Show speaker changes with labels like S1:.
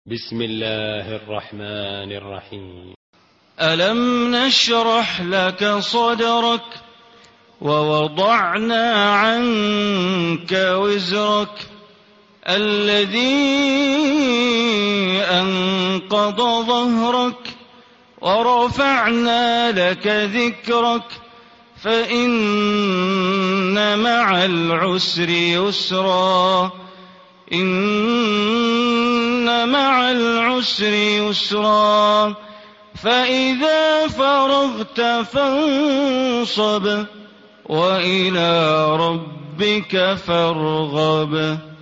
S1: بسم الله الرحمن الرحيم.
S2: ألم نشرح لك صدرك ووضعنا عنك وزرك الذي أنقض ظهرك ورفعنا لك ذكرك فإن مع العسر يسرا إن مع العسر يسرا فإذا فرغت فانصب وإلى ربك فارغب.